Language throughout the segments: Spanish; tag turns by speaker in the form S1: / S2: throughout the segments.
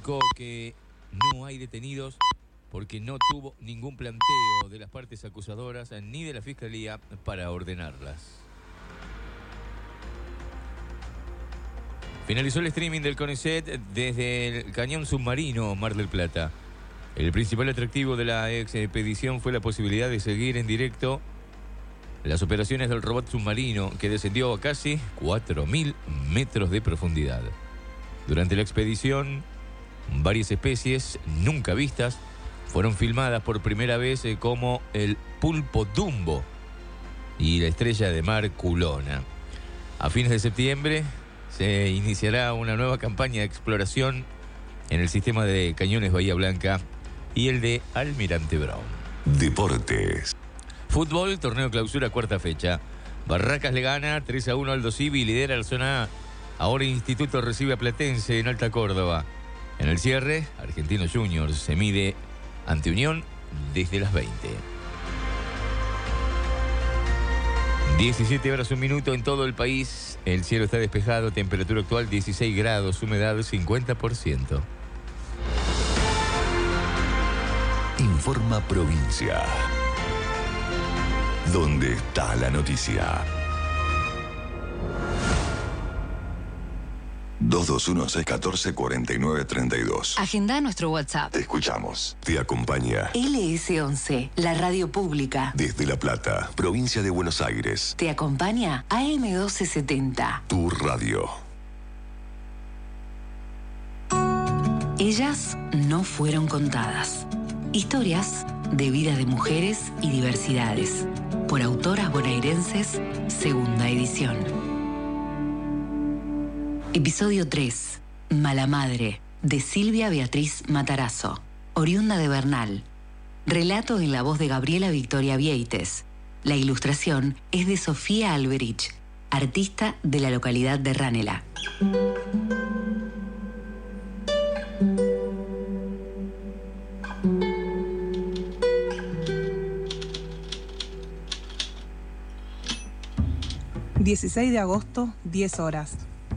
S1: indicó que no hay detenidos porque no tuvo ningún planteo de las partes acusadoras ni de la Fiscalía para ordenarlas. Finalizó el streaming del CONICET desde el Cañón Submarino, Mar del Plata. El principal atractivo de la expedición fue la posibilidad de seguir en directo las operaciones del robot submarino, que descendió a casi 4.000 metros de profundidad. Durante la expedición, varias especies nunca vistas fueron filmadas por primera vez, como el pulpo Dumbo y la estrella de mar culona. A fines de septiembre se iniciará una nueva campaña de exploración en el sistema de cañones Bahía Blanca y el de Almirante Brown.
S2: Deportes.
S1: Fútbol, torneo clausura, cuarta fecha. Barracas le gana 3-1 al Aldo Civi y lidera la zona A. Ahora Instituto recibe a Platense en Alta Córdoba. En el cierre, Argentinos Juniors se mide ante Unión desde las 20. 17 horas 1 minuto en todo el país. El cielo está despejado, temperatura actual 16 grados, humedad 50%.
S2: Informa Provincia. ¿Dónde está la noticia? 221-614-4932.
S3: Agenda nuestro WhatsApp.
S2: Te escuchamos. Te acompaña
S3: LS11, la radio pública.
S2: desde La Plata, provincia de Buenos Aires.
S3: Te acompaña AM1270.
S2: Tu radio.
S3: Ellas no fueron contadas. Historias de vida de mujeres y diversidades. Por autoras bonaerenses, segunda edición. Episodio 3. Mala Madre, de Silvia Beatriz Matarazzo, oriunda de Bernal. Relato en la voz de Gabriela Victoria Vieites. La ilustración es de Sofía Alberich, artista de la localidad de Ranela.
S4: ...16 de agosto, 10 horas.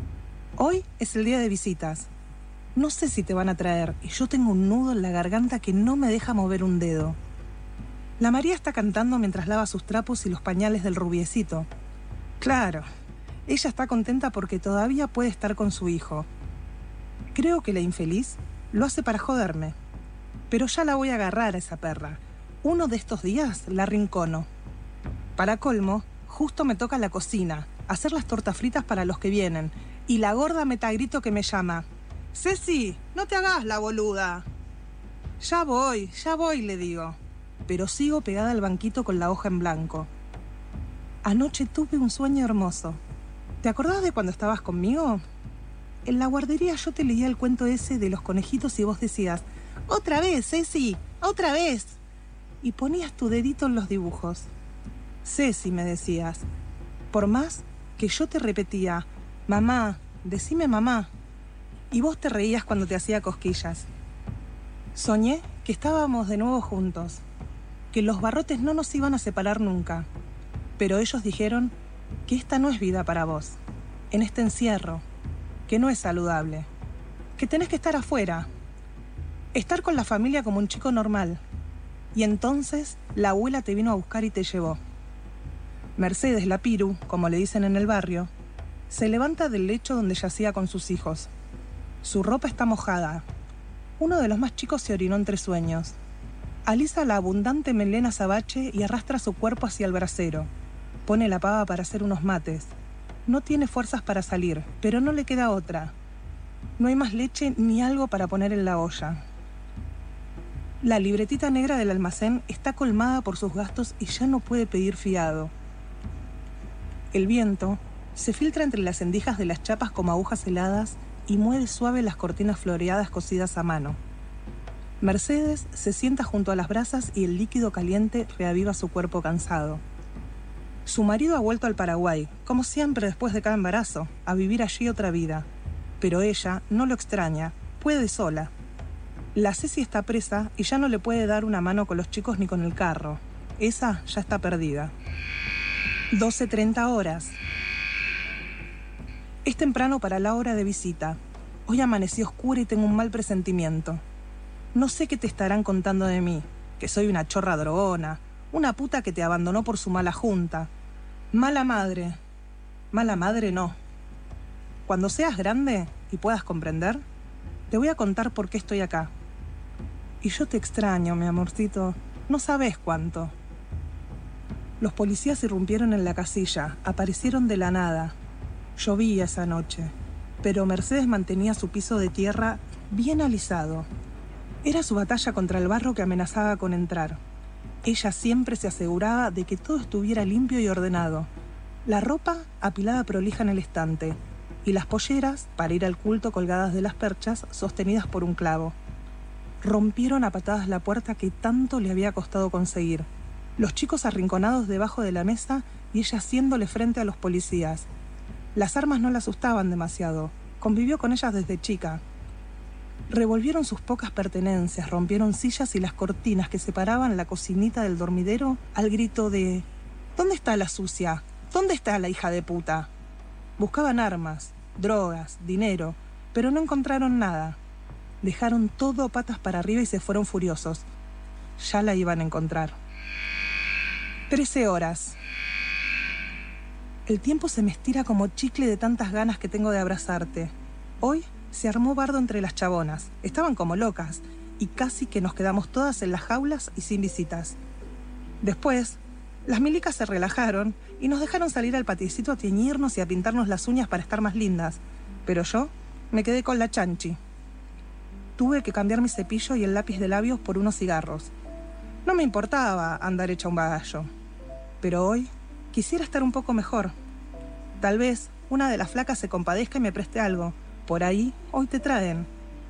S4: Hoy es el día de visitas. No sé si te van a traer y yo tengo un nudo en la garganta que no me deja mover un dedo. La María está cantando mientras lava sus trapos y los pañales del rubiecito. Claro, ella está contenta porque todavía puede estar con su hijo. Creo que la infeliz lo hace para joderme. Pero ya la voy a agarrar a esa perra. Uno de estos días la rincono. Para colmo, justo me toca la cocina, hacer las tortas fritas para los que vienen, y la gorda mete a grito que me llama. «Ceci, no te hagas la boluda». Ya voy, le digo. Pero sigo pegada al banquito con la hoja en blanco. Anoche tuve un sueño hermoso. ¿Te acordás de cuando estabas conmigo? En la guardería yo te leía el cuento ese de los conejitos y vos decías: «Otra vez, Ceci, otra vez». Y ponías tu dedito en los dibujos. «Ceci», me decías. Por más que yo te repetía: «Mamá, decime mamá». Y vos te reías cuando te hacía cosquillas. Soñé que estábamos de nuevo juntos, que los barrotes no nos iban a separar nunca. Pero ellos dijeron que esta no es vida para vos, en este encierro, que no es saludable, que tenés que estar afuera, estar con la familia como un chico normal. Y entonces la abuela te vino a buscar y te llevó. Mercedes, la Piru, como le dicen en el barrio, se levanta del lecho donde yacía con sus hijos. Su ropa está mojada. Uno de los más chicos se orinó entre sueños. Alisa la abundante melena azabache y arrastra su cuerpo hacia el brasero. Pone la pava para hacer unos mates. No tiene fuerzas para salir, pero no le queda otra. No hay más leche ni algo para poner en la olla. La libretita negra del almacén está colmada por sus gastos y ya no puede pedir fiado. El viento se filtra entre las endijas de las chapas como agujas heladas y mueve suave las cortinas floreadas cosidas a mano. Mercedes se sienta junto a las brasas y el líquido caliente reaviva su cuerpo cansado. Su marido ha vuelto al Paraguay, como siempre después de cada embarazo, a vivir allí otra vida. Pero ella no lo extraña, puede sola. La Ceci está presa y ya no le puede dar una mano con los chicos ni con el carro. Esa ya está perdida. 12:30 horas. Es temprano para la hora de visita. Hoy amanecí oscura y tengo un mal presentimiento. No sé qué te estarán contando de mí, que soy una chorra drogona, una puta que te abandonó por su mala junta. Mala madre. Mala madre no. Cuando seas grande y puedas comprender, te voy a contar por qué estoy acá. Y yo te extraño, mi amorcito, no sabes cuánto. Los policías irrumpieron en la casilla, aparecieron de la nada. Llovía esa noche, pero Mercedes mantenía su piso de tierra bien alisado. Era su batalla contra el barro que amenazaba con entrar. Ella siempre se aseguraba de que todo estuviera limpio y ordenado. La ropa apilada prolija en el estante y las polleras, para ir al culto colgadas de las perchas, sostenidas por un clavo. Rompieron a patadas la puerta que tanto le había costado conseguir. Los chicos arrinconados debajo de la mesa y ella haciéndole frente a los policías. Las armas no la asustaban demasiado. Convivió con ellas desde chica. Revolvieron sus pocas pertenencias, rompieron sillas y las cortinas que separaban la cocinita del dormidero al grito de «¿Dónde está la sucia? ¿Dónde está la hija de puta?» Buscaban armas, drogas, dinero, pero no encontraron nada. Dejaron todo patas para arriba y se fueron furiosos. Ya la iban a encontrar. 13 horas. El tiempo se me estira como chicle de tantas ganas que tengo de abrazarte. Hoy se armó bardo entre las chabonas. Estaban como locas y casi que nos quedamos todas en las jaulas y sin visitas. Después, las milicas se relajaron y nos dejaron salir al patiecito a teñirnos y a pintarnos las uñas para estar más lindas. Pero yo me quedé con la chanchi. Tuve que cambiar mi cepillo y el lápiz de labios por unos cigarros. No me importaba andar hecha un bagallo. Pero hoy quisiera estar un poco mejor. Tal vez una de las flacas se compadezca y me preste algo. Por ahí, hoy te traen.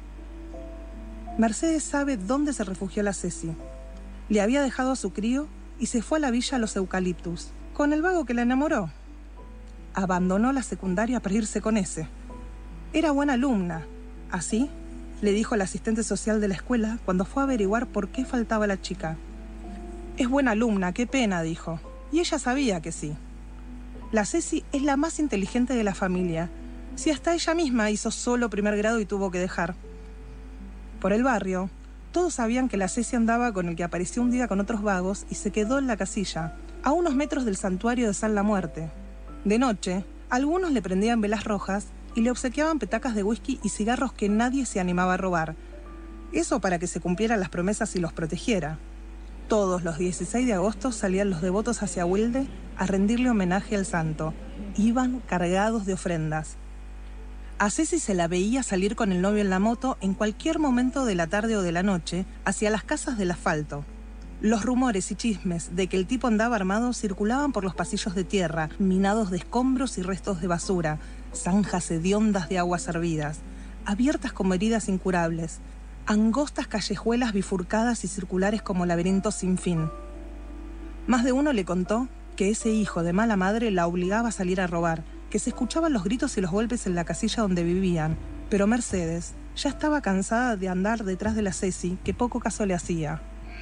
S4: Mercedes sabe dónde se refugió la Ceci. Le había dejado a su crío y se fue a la villa Los Eucaliptus, con el vago que la enamoró. Abandonó la secundaria para irse con ese. Era buena alumna. Así le dijo el asistente social de la escuela cuando fue a averiguar por qué faltaba la chica. Es buena alumna, qué pena, dijo. Y ella sabía que sí. La Ceci es la más inteligente de la familia. Si hasta ella misma hizo solo primer grado y tuvo que dejar. Por el barrio, todos sabían que la Ceci andaba con el que apareció un día con otros vagos y se quedó en la casilla, a unos metros del santuario de San La Muerte. De noche, algunos le prendían velas rojas y le obsequiaban petacas de whisky y cigarros que nadie se animaba a robar. Eso para que se cumplieran las promesas y los protegiera. Todos los 16 de agosto salían los devotos hacia Wilde a rendirle homenaje al santo. Iban cargados de ofrendas. A Ceci se la veía salir con el novio en la moto en cualquier momento de la tarde o de la noche hacia las casas del asfalto. Los rumores y chismes de que el tipo andaba armado circulaban por los pasillos de tierra, minados de escombros y restos de basura, zanjas hediondas de aguas hervidas, abiertas como heridas incurables, angostas callejuelas bifurcadas y circulares como laberintos sin fin. Más de uno le contó que ese hijo de mala madre la obligaba a salir a robar, que se escuchaban los gritos y los golpes en la casilla donde vivían, pero Mercedes ya estaba cansada de andar detrás de la Ceci, que poco caso le hacía.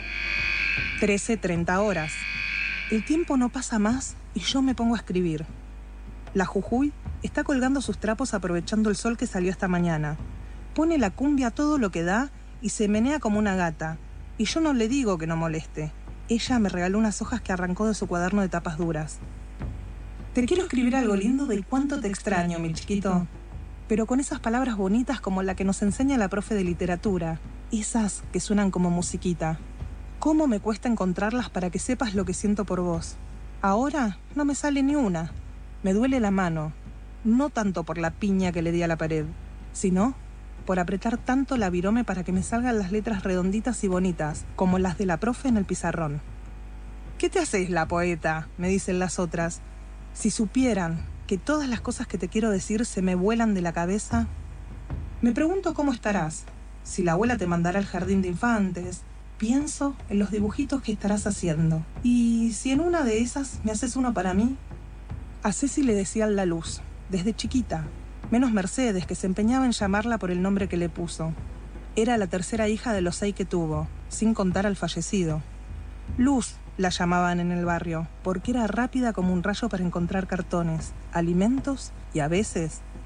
S4: 13:30 horas. El tiempo no pasa más y yo me pongo a escribir. La Jujuy está colgando sus trapos aprovechando el sol que salió esta mañana. Pone la cumbia a todo lo que da y se menea como una gata. Y yo no le digo que no moleste. Ella me regaló unas hojas que arrancó de su cuaderno de tapas duras. Te quiero escribir algo lindo de cuánto te extraño, mi chiquito. Pero con esas palabras bonitas como la que nos enseña la profe de literatura. Esas que suenan como musiquita. ¿Cómo me cuesta encontrarlas para que sepas lo que siento por vos? Ahora no me sale ni una. Me duele la mano. No tanto por la piña que le di a la pared, sino por apretar tanto la virome para que me salgan las letras redonditas y bonitas, como las de la profe en el pizarrón. ¿Qué te haces, la poeta?, me dicen las otras. Si supieran que todas las cosas que te quiero decir se me vuelan de la cabeza. Me pregunto cómo estarás, si la abuela te mandará al jardín de infantes. Pienso en los dibujitos que estarás haciendo. Y si en una de esas me haces uno para mí. A Ceci le decían la Luz, desde chiquita. Menos Mercedes, que se empeñaba en llamarla por el nombre que le puso. Era la tercera hija de los 6 que tuvo, sin contar al fallecido. Luz la llamaban en el barrio, porque era rápida como un rayo para encontrar cartones, alimentos y a veces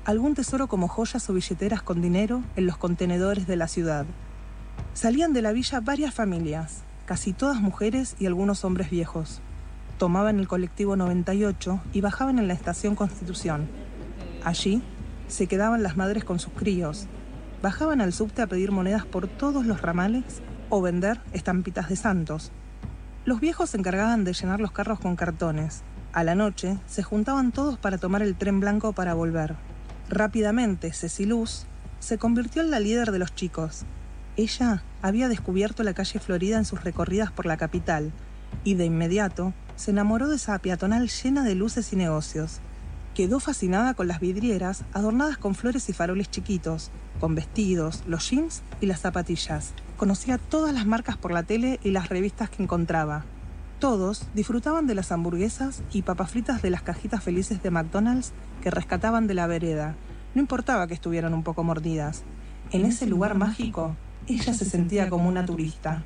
S4: algún tesoro como joyas o billeteras con dinero en los contenedores de la ciudad. Salían de la villa varias familias, casi todas mujeres y algunos hombres viejos. Tomaban el colectivo 98 y bajaban en la estación Constitución. Allí se quedaban las madres con sus críos. Bajaban al subte a pedir monedas por todos los ramales o vender estampitas de santos. Los viejos se encargaban de llenar los carros con cartones. A la noche se juntaban todos para tomar el tren blanco para volver. Rápidamente, Ceci Luz se convirtió en la líder de los chicos. Ella había descubierto la calle Florida en sus recorridas por la capital y de inmediato se enamoró de esa peatonal llena de luces y negocios. Quedó fascinada con las vidrieras adornadas con flores y faroles chiquitos, con vestidos, los jeans y las zapatillas. Conocía todas las marcas por la tele y las revistas que encontraba. Todos disfrutaban de las hamburguesas y papas fritas de las cajitas felices de McDonald's que rescataban de la vereda. No importaba que estuvieran un poco mordidas. En ese lugar mágico, ella se sentía como una turista.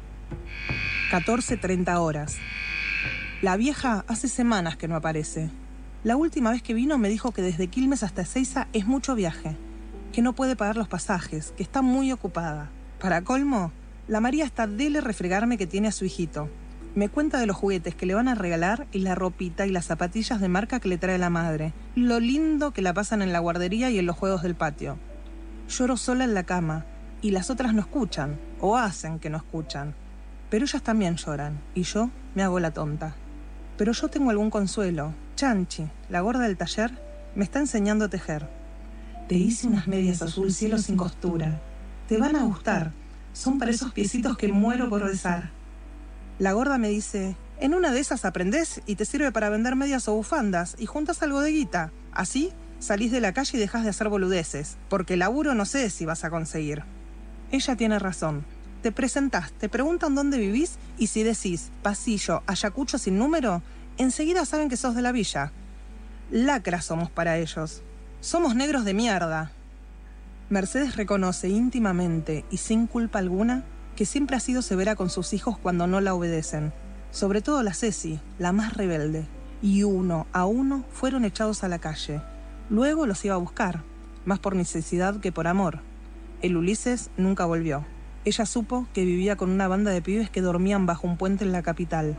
S4: 14:30 horas. La vieja hace semanas que no aparece. La última vez que vino me dijo que desde Quilmes hasta Ezeiza es mucho viaje, que no puede pagar los pasajes, que está muy ocupada. Para colmo, la María está dele refregarme que tiene a su hijito. Me cuenta de los juguetes que le van a regalar y la ropita y las zapatillas de marca que le trae la madre. Lo lindo que la pasan en la guardería y en los juegos del patio. Lloro sola en la cama y las otras no escuchan, o hacen que no escuchan. Pero ellas también lloran y yo me hago la tonta. Pero yo tengo algún consuelo. Chanchi, la gorda del taller, me está enseñando a tejer. Te hice unas medias azul cielo sin costura. Te van a gustar. Son para esos piecitos que muero por besar. La gorda me dice, en una de esas aprendés y te sirve para vender medias o bufandas y juntas algo de guita. Así salís de la calle y dejás de hacer boludeces, porque laburo no sé si vas a conseguir. Ella tiene razón. Te presentás, te preguntan dónde vivís y si decís pasillo, Ayacucho sin número, enseguida saben que sos de la villa. Lacras somos para ellos. Somos negros de mierda. Mercedes reconoce íntimamente y sin culpa alguna que siempre ha sido severa con sus hijos cuando no la obedecen. Sobre todo la Ceci, la más rebelde. Y uno a uno fueron echados a la calle. Luego los iba a buscar, más por necesidad que por amor. El Ulises nunca volvió. Ella supo que vivía con una banda de pibes que dormían bajo un puente en la capital.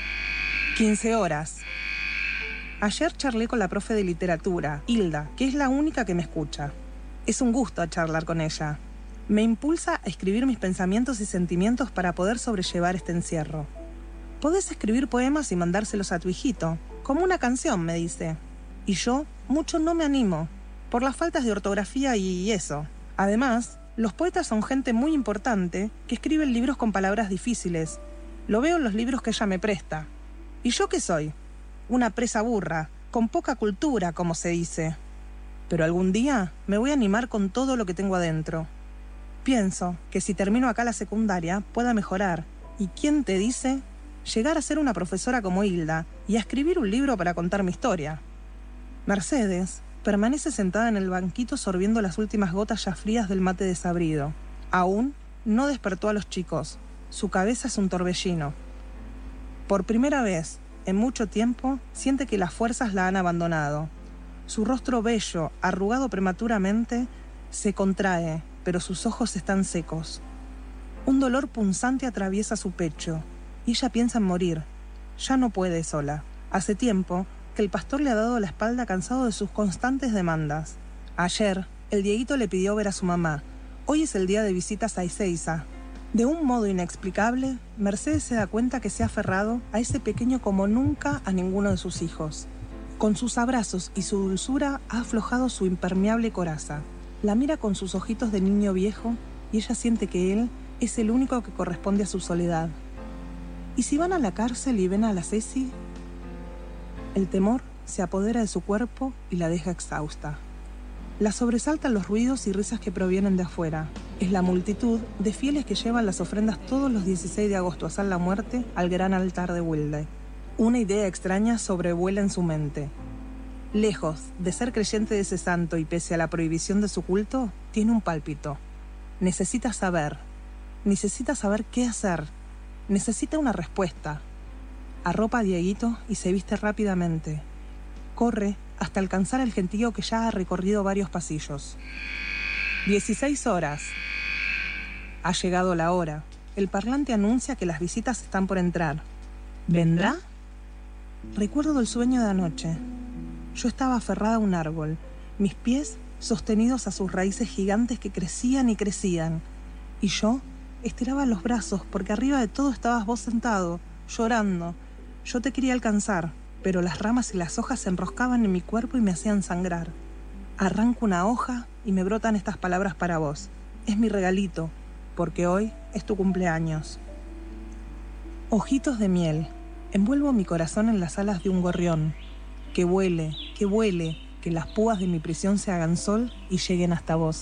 S4: 15 horas. Ayer charlé con la profe de literatura, Hilda, que es la única que me escucha. Es un gusto charlar con ella. Me impulsa a escribir mis pensamientos y sentimientos para poder sobrellevar este encierro. Podés escribir poemas y mandárselos a tu hijito, como una canción, me dice. Y yo mucho no me animo, por las faltas de ortografía y eso. Además, los poetas son gente muy importante que escriben libros con palabras difíciles. Lo veo en los libros que ella me presta. ¿Y yo qué soy? Una presa burra, con poca cultura, como se dice. Pero algún día me voy a animar con todo lo que tengo adentro. Pienso que si termino acá la secundaria pueda mejorar. ¿Y quién te dice? Llegar a ser una profesora como Hilda y a escribir un libro para contar mi historia. Mercedes permanece sentada en el banquito sorbiendo las últimas gotas ya frías del mate desabrido. Aún no despertó a los chicos. Su cabeza es un torbellino. Por primera vez en mucho tiempo siente que las fuerzas la han abandonado. Su rostro bello, arrugado prematuramente, se contrae, pero sus ojos están secos. Un dolor punzante atraviesa su pecho y ella piensa en morir. Ya no puede sola. Hace tiempo que el pastor le ha dado la espalda cansado de sus constantes demandas. Ayer, el Dieguito le pidió ver a su mamá. Hoy es el día de visitas a Ezeiza. De un modo inexplicable, Mercedes se da cuenta que se ha aferrado a ese pequeño como nunca a ninguno de sus hijos. Con sus abrazos y su dulzura ha aflojado su impermeable coraza. La mira con sus ojitos de niño viejo y ella siente que él es el único que corresponde a su soledad. ¿Y si van a la cárcel y ven a la Ceci? El temor se apodera de su cuerpo y la deja exhausta. La sobresaltan los ruidos y risas que provienen de afuera. Es la multitud de fieles que llevan las ofrendas todos los 16 de agosto a San la Muerte al gran altar de Wilde. Una idea extraña sobrevuela en su mente. Lejos de ser creyente de ese santo y pese a la prohibición de su culto, tiene un pálpito. Necesita saber qué hacer. Necesita una respuesta. Arropa a Dieguito y se viste rápidamente. Corre hasta alcanzar el gentío que ya ha recorrido varios pasillos. 16 horas. Ha llegado la hora. El parlante anuncia que las visitas están por entrar. ¿Vendrá? Recuerdo el sueño de anoche. Yo estaba aferrada a un árbol, mis pies sostenidos a sus raíces gigantes que crecían y crecían. Y yo estiraba los brazos porque arriba de todo estabas vos sentado, llorando. Yo te quería alcanzar, pero las ramas y las hojas se enroscaban en mi cuerpo y me hacían sangrar. Arranco una hoja y me brotan estas palabras para vos. Es mi regalito, porque hoy es tu cumpleaños. Ojitos de miel. Envuelvo mi corazón en las alas de un gorrión. Que vuele, que las púas de mi prisión se hagan sol y lleguen hasta vos.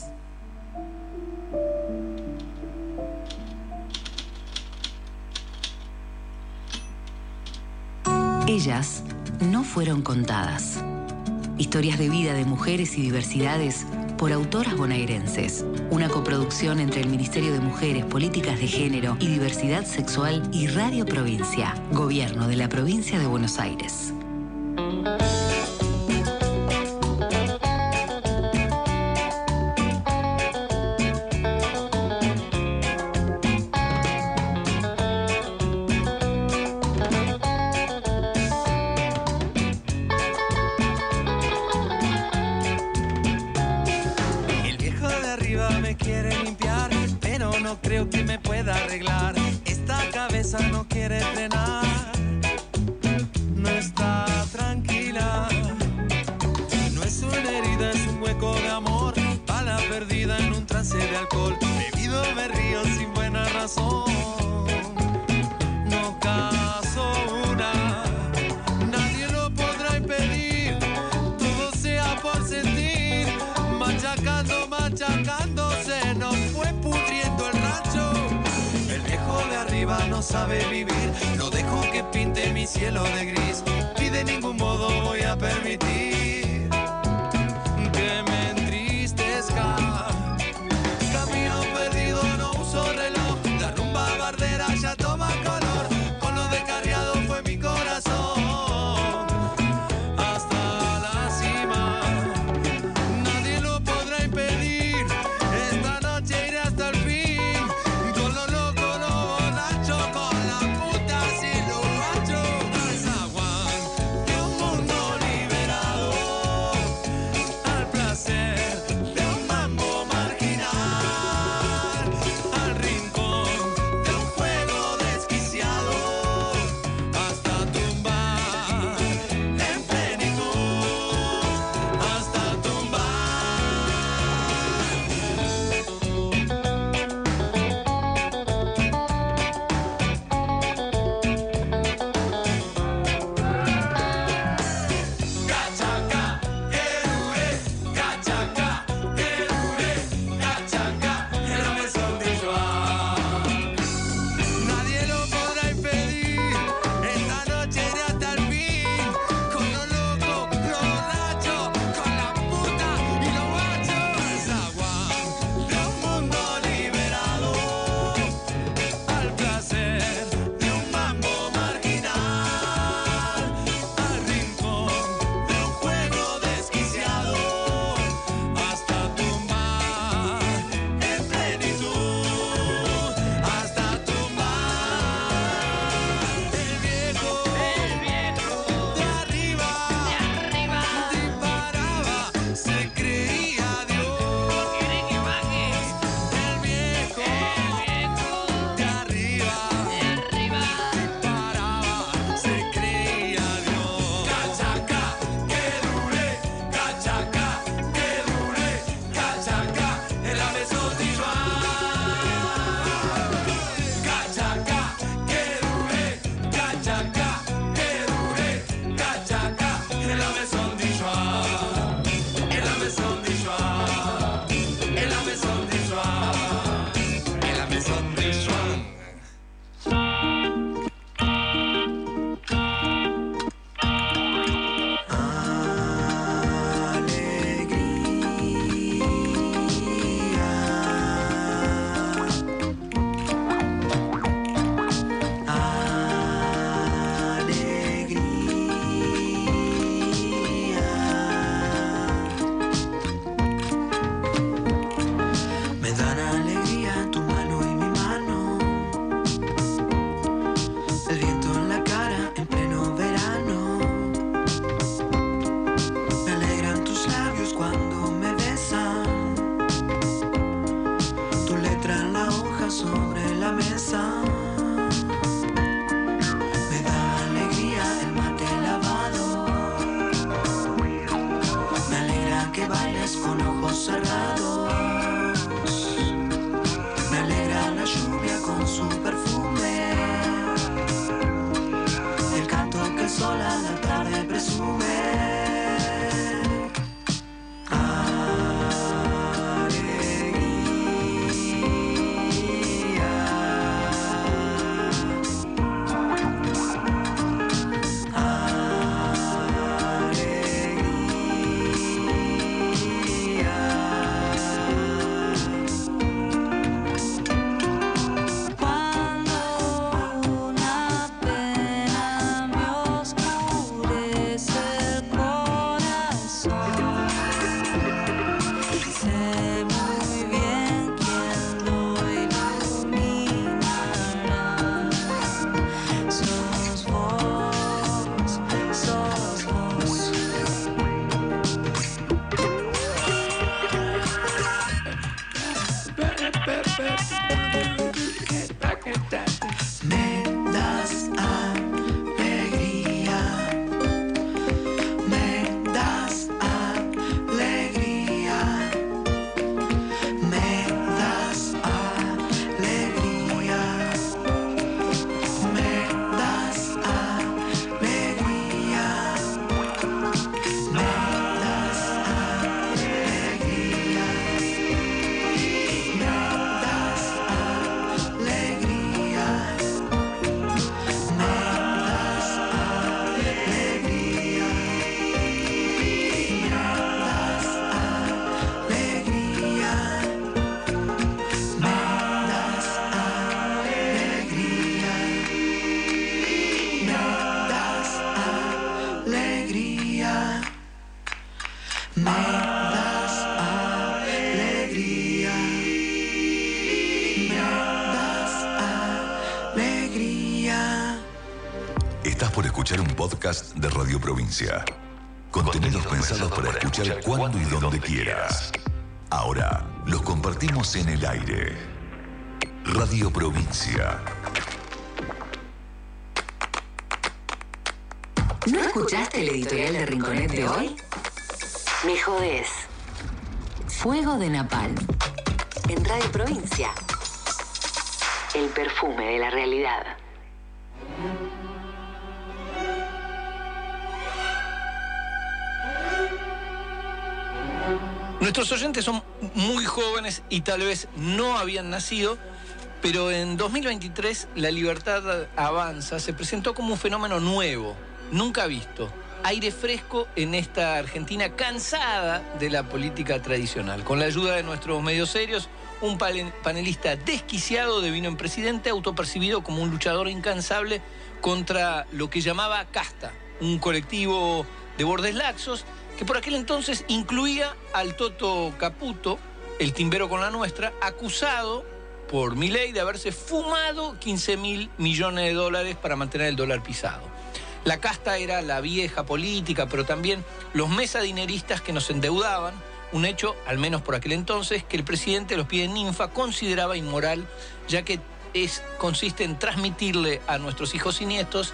S3: Ellas no fueron contadas. Historias de vida de mujeres y diversidades por autoras bonaerenses. Una coproducción entre el Ministerio de Mujeres, Políticas de Género y Diversidad Sexual y Radio Provincia, Gobierno de la Provincia de Buenos Aires.
S5: Creo que me pueda arreglar. Esta cabeza no quiere frenar, no está tranquila. No es una herida, es un hueco de amor. Bala perdida en un trance de alcohol. Bebido me río sin buena razón. No caso una, nadie lo podrá impedir. Todo sea por sentir. Machacándose, no fue pudriendo el rancho. El viejo de arriba no sabe vivir. No dejo que pinte mi cielo de gris. Y de ningún modo voy a permitir que me entristezca. Camino perdido, no uso reloj. La rumba bardera ya toma color. Con lo descarriado fue mi corazón. Hasta la cima. Nadie lo podrá impedir. Esta noche iré hasta el fin. Con lo loco, lo borracho, con la puta sin lo macho. Zaguán de un mundo liberado. deja sobre la mesa. Me da alegría el mate lavado. Me alegra que bailes con ojos cerrados. Me alegra la lluvia con su perfume. El canto que el sol a la tarde presume.
S2: Estás por escuchar un podcast de Radio Provincia. Contenidos pensados para escuchar cuando y donde quieras. Ahora los compartimos en el aire. Radio Provincia.
S3: ¿No escuchaste el editorial de Rinconet de hoy? Me jodés. Fuego de Napalm. En Radio Provincia. El perfume de la realidad.
S6: Nuestros oyentes son muy jóvenes y tal vez no habían nacido, pero en 2023 La Libertad Avanza se presentó como un fenómeno nuevo, nunca visto. Aire fresco en esta Argentina cansada de la política tradicional. Con la ayuda de nuestros medios serios, un panelista desquiciado devino en presidente, autopercibido como un luchador incansable contra lo que llamaba casta, un colectivo de bordes laxos que por aquel entonces incluía al Toto Caputo, el timbero con la nuestra, acusado por Milei de haberse fumado 15.000 millones de dólares para mantener el dólar pisado. La casta era la vieja política, pero también los mesadineristas que nos endeudaban, un hecho, al menos por aquel entonces, que el presidente de los Pies de Ninfa consideraba inmoral, ya que consiste en transmitirle a nuestros hijos y nietos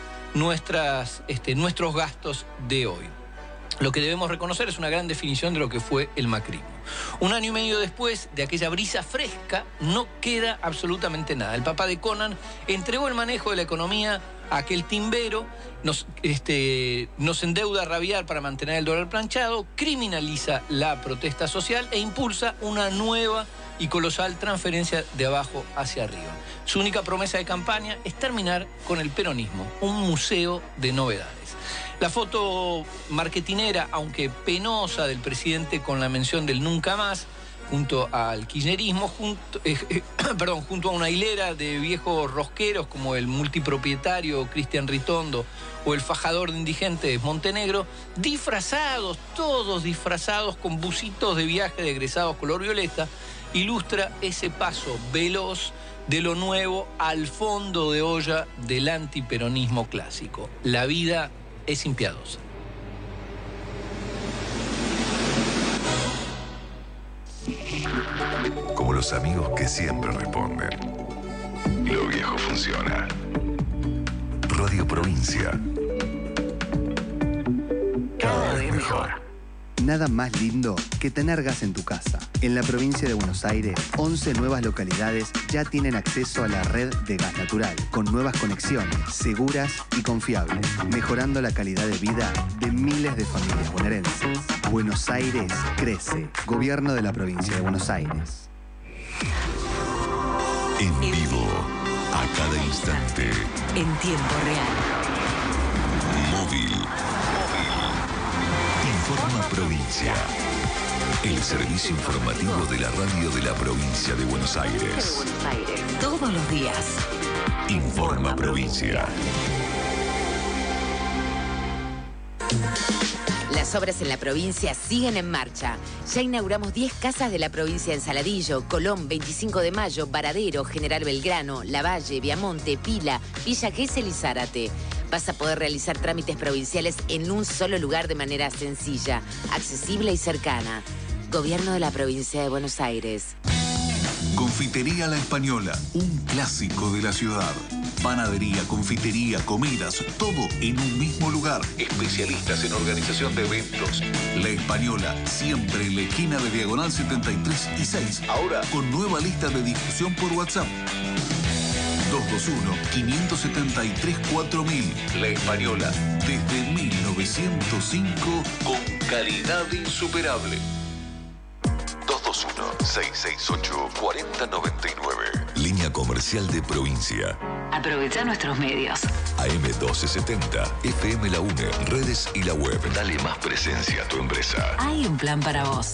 S6: nuestros gastos de hoy. Lo que debemos reconocer es una gran definición de lo que fue el macrismo. Un año y medio después de aquella brisa fresca, no queda absolutamente nada. El papá de Conan entregó el manejo de la economía a aquel timbero, nos endeuda a rabiar para mantener el dólar planchado, criminaliza la protesta social e impulsa una nueva y colosal transferencia de abajo hacia arriba. Su única promesa de campaña es terminar con el peronismo, un museo de novedades. La foto marketinera, aunque penosa, del presidente con la mención del nunca más, junto al kirchnerismo, junto a una hilera de viejos rosqueros como el multipropietario Cristian Ritondo o el fajador de indigentes Montenegro, todos disfrazados con busitos de viaje de egresados color violeta, ilustra ese paso veloz de lo nuevo al fondo de olla del antiperonismo clásico. La vida es impiedosa.
S2: Como los amigos que siempre responden. lo viejo funciona. Radio Provincia. Cada vez mejor.
S7: Nada más lindo que tener gas en tu casa. En la provincia de Buenos Aires, 11 nuevas localidades ya tienen acceso a la red de gas natural, con nuevas conexiones, seguras y confiables, mejorando la calidad de vida de miles de familias bonaerenses. Buenos Aires crece. Gobierno de la provincia de Buenos Aires.
S2: En vivo, a cada instante.
S3: En tiempo real.
S2: Móvil. Informa Provincia. El servicio informativo de la radio de la provincia de Buenos Aires.
S3: Todos los días.
S2: Informa Provincia.
S8: Las obras en la provincia siguen en marcha. Ya inauguramos 10 casas de la provincia en Saladillo, Colón, 25 de Mayo, Varadero, General Belgrano, Lavalle, Viamonte, Pila, Villa Gesell y Zárate. Vas a poder realizar trámites provinciales en un solo lugar de manera sencilla, accesible y cercana. Gobierno de la provincia de Buenos Aires.
S2: Confitería La Española, un clásico de la ciudad. Panadería, confitería, comidas, todo en un mismo lugar. Especialistas en organización de eventos. La Española, siempre en la esquina de Diagonal 73 y 6. Ahora con nueva lista de difusión por WhatsApp. 221-573-4000. La Española, desde 1905, con calidad insuperable. 221-668-4099. Línea comercial de provincia.
S3: Aprovecha nuestros medios.
S2: AM1270, FM La UNE, redes y la web. Dale más presencia a tu empresa.
S3: Hay un plan para vos.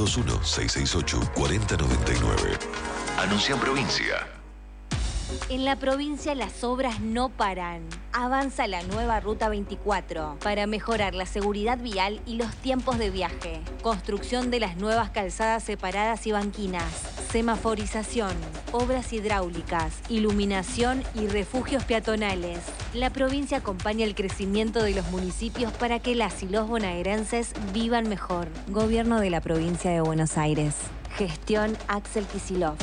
S2: 221-668-4099. Anuncia en provincia.
S9: En la provincia las obras no paran. Avanza la nueva Ruta 24 para mejorar la seguridad vial y los tiempos de viaje. Construcción de las nuevas calzadas separadas y banquinas. Semaforización, obras hidráulicas, iluminación y refugios peatonales. La provincia acompaña el crecimiento de los municipios para que las y los bonaerenses vivan mejor. Gobierno de la provincia de Buenos Aires. Gestión Axel Kicillof.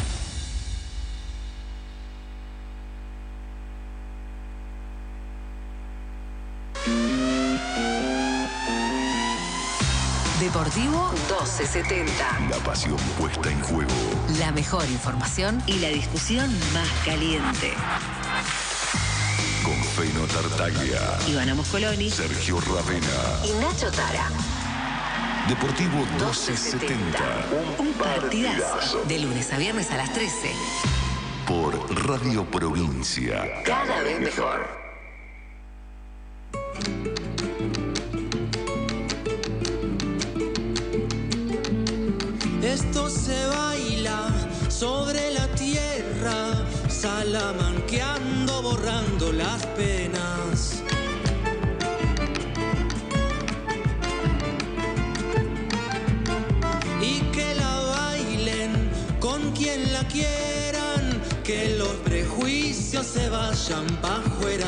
S3: Deportivo 1270.
S2: La pasión puesta en juego.
S3: La mejor información y la discusión más caliente.
S2: Con Feino Tartaglia,
S3: Ivana Moscoloni,
S2: Sergio Ravena
S3: y Nacho Tara.
S2: Deportivo 1270.
S3: Un partidazo. De lunes a viernes a las 13.
S2: Por Radio Provincia.
S3: Cada vez mejor.
S5: Esto se baila sobre la tierra, salamanqueando, borrando las penas. Y que la bailen con quien la quieran, que los prejuicios se vayan pa' afuera.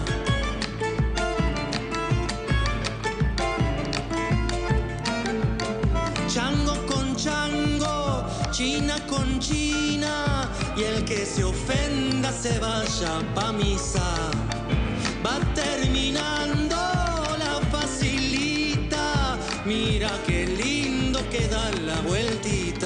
S5: Chango con chango, China con China, y el que se ofenda se vaya pa' misa. Va terminando la facilita, mira qué lindo que da la vueltita.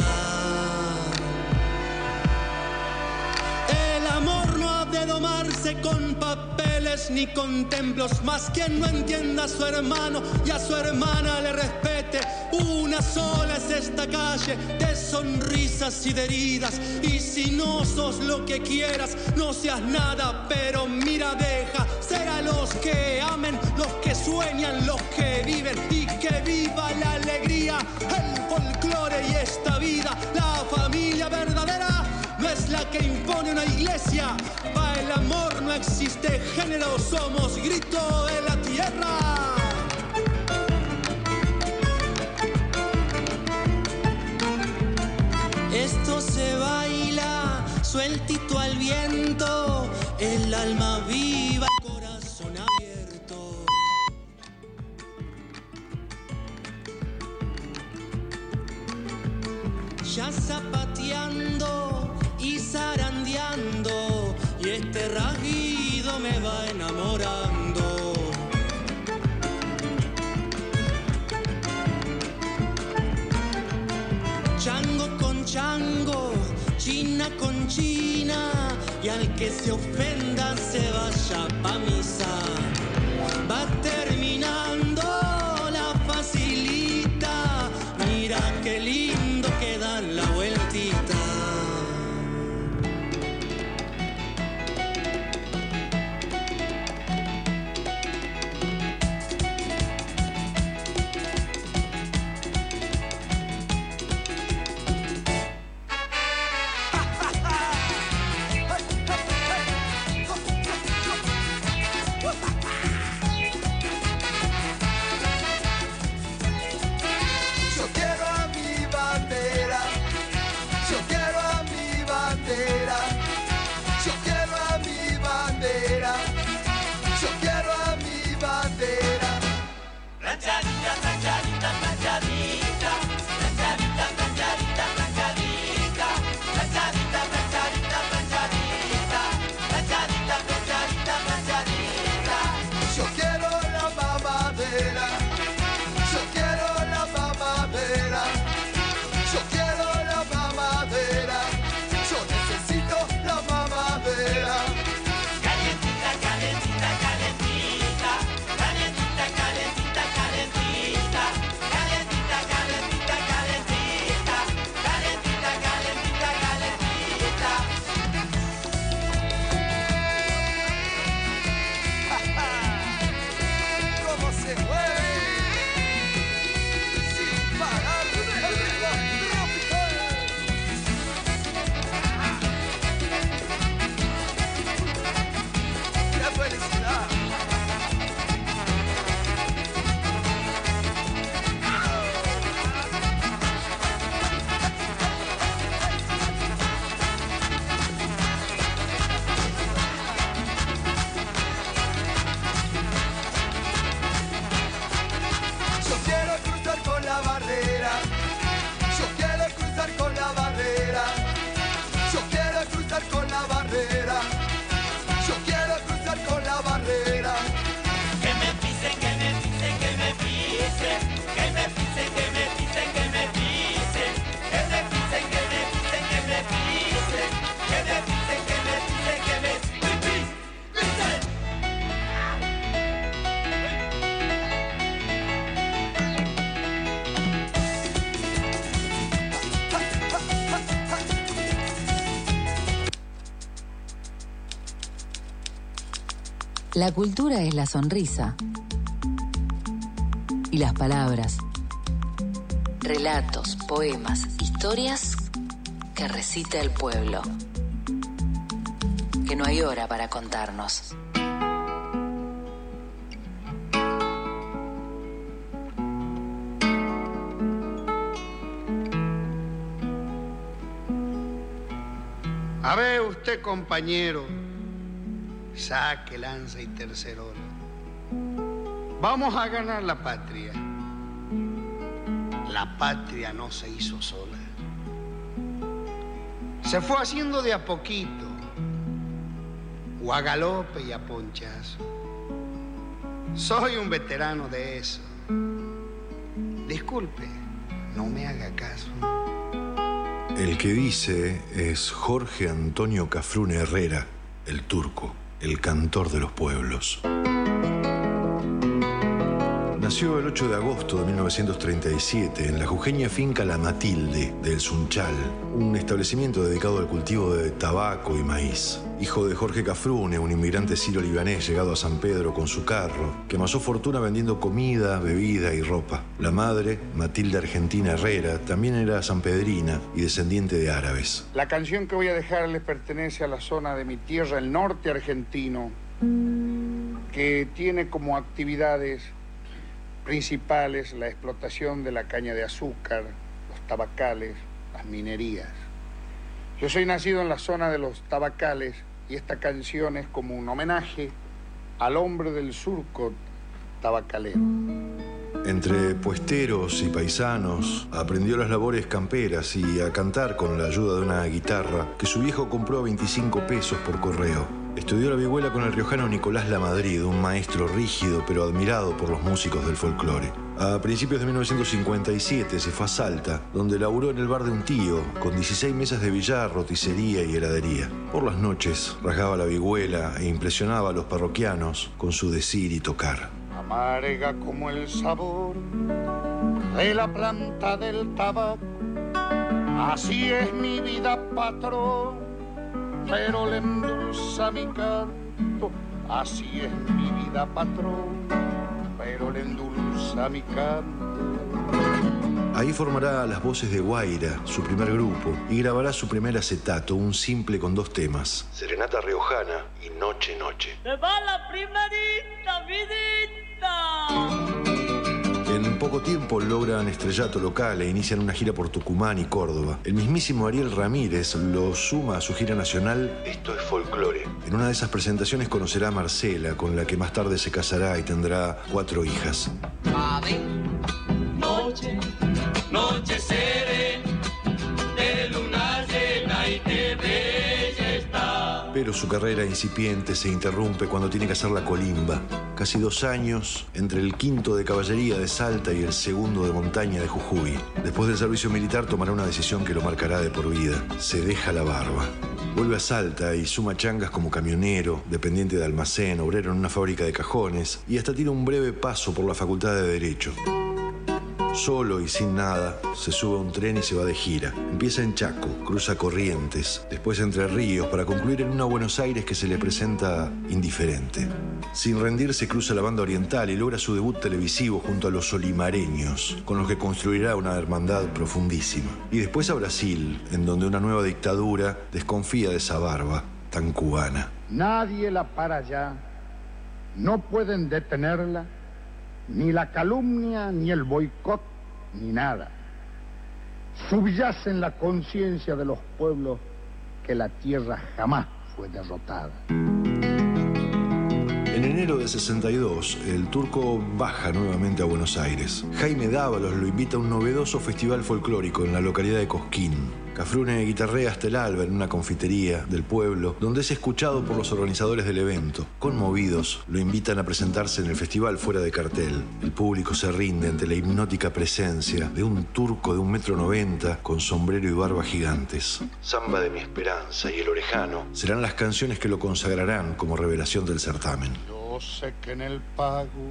S5: El amor no ha de domarse con papeles ni con templos, más quien no entienda a su hermano y a su hermana le respete. Una sola es esta calle de sonrisas y de heridas, y si no sos lo que quieras, no seas nada, pero mira, deja ser a los que amen, los que sueñan, los que viven, y que viva la alegría, el folclore y esta vida. La familia verdadera no es la que impone una iglesia, para el amor no existe género, somos grito de la tierra. Esto se baila sueltito al viento, el alma viva, el corazón abierto. Ya zapateando y zarandeando,
S10: con China y al que se ofenda se vaya pa' misa. Va terminando la facilita, mira qué lindo que dan la vueltita.
S3: La cultura es la sonrisa y las palabras, relatos, poemas, historias que recita el pueblo, que no hay hora para contarnos.
S11: A ver usted, compañero, saque, lanza y tercerola. Vamos a ganar la patria. La patria no se hizo sola. Se fue haciendo de a poquito, o a galope y a ponchazo. Soy un veterano de eso. Disculpe, no me haga caso.
S12: El que dice es Jorge Antonio Cafrune Herrera, el turco, el cantor de los pueblos. Nació el 8 de agosto de 1937 en la jujeña finca La Matilde del Sunchal, un establecimiento dedicado al cultivo de tabaco y maíz. Hijo de Jorge Cafrune, un inmigrante sirio-libanés llegado a San Pedro con su carro, que amasó fortuna vendiendo comida, bebida y ropa. La madre, Matilde Argentina Herrera, también era sanpedrina y descendiente de árabes.
S11: La canción que voy a dejarles pertenece a la zona de mi tierra, el norte argentino, que tiene como actividades principales la explotación de la caña de azúcar, los tabacales, las minerías. Yo soy nacido en la zona de los tabacales y esta canción es como un homenaje al hombre del surco tabacalero.
S12: Entre puesteros y paisanos, aprendió las labores camperas y a cantar con la ayuda de una guitarra que su viejo compró a 25 pesos por correo. Estudió la vihuela con el riojano Nicolás Lamadrid, un maestro rígido pero admirado por los músicos del folclore. A principios de 1957 se fue a Salta, donde laburó en el bar de un tío, con 16 mesas de billar, roticería y heladería. Por las noches rasgaba la vihuela e impresionaba a los parroquianos con su decir y tocar.
S11: Amarga como el sabor de la planta del tabaco, así es mi vida, patrón, pero le endulza mi canto. Así es mi vida, patrón, pero le endulza mi canto.
S12: Ahí formará las voces de Guaira, su primer grupo, y grabará su primer acetato, un simple con 2 temas: Serenata Riojana y Noche Noche.
S10: ¡Se va la primerita, vidita!
S12: En poco tiempo logran estrellato local e inician una gira por Tucumán y Córdoba. El mismísimo Ariel Ramírez lo suma a su gira nacional Esto es Folclore. En una de esas presentaciones conocerá a Marcela, con la que más tarde se casará y tendrá 4 hijas.
S10: Ave, noche, noche serena, de luna llena y qué bella está.
S12: Pero su carrera incipiente se interrumpe cuando tiene que hacer la colimba. Casi 2 años entre el 5º de Caballería de Salta y el 2º de Montaña de Jujuy. Después del servicio militar tomará una decisión que lo marcará de por vida. Se deja la barba. Vuelve a Salta y suma changas como camionero, dependiente de almacén, obrero en una fábrica de cajones y hasta tiene un breve paso por la Facultad de Derecho. Solo y sin nada, se sube a un tren y se va de gira. Empieza en Chaco, cruza Corrientes, después Entre Ríos, para concluir en una Buenos Aires que se le presenta indiferente. Sin rendirse, cruza la banda oriental y logra su debut televisivo junto a los Olimareños, con los que construirá una hermandad profundísima. Y después a Brasil, en donde una nueva dictadura desconfía de esa barba tan cubana.
S11: Nadie la para ya, no pueden detenerla, ni la calumnia, ni el boicot, ni nada. Subyace en la conciencia de los pueblos que la tierra jamás fue derrotada.
S12: En enero de 62, el turco baja nuevamente a Buenos Aires. Jaime Dávalos lo invita a un novedoso festival folclórico en la localidad de Cosquín. Cafrune guitarrea hasta el alba en una confitería del pueblo, donde es escuchado por los organizadores del evento. Conmovidos, lo invitan a presentarse en el festival fuera de cartel. El público se rinde ante la hipnótica presencia de un turco de 1,90 m con sombrero y barba gigantes. Samba de mi esperanza y El Orejano serán las canciones que lo consagrarán como revelación del certamen.
S11: Yo sé que en el pago